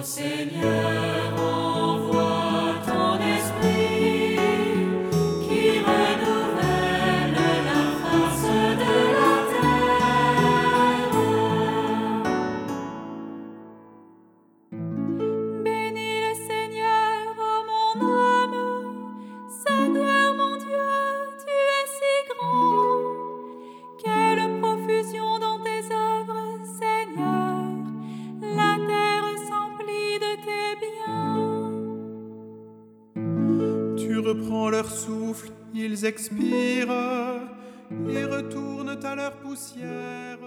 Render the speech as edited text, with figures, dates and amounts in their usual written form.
Seigneur, envoie ton esprit qui renouvelle la face de la terre. Bénis le Seigneur, ô mon âme. Seigneur mon Dieu, tu es si grand. Quelle profusion dans tes œuvres, Seigneur. La terre s'emplit de tes biens. Tu reprends leur souffle, ils expirent et retournent à leur poussière.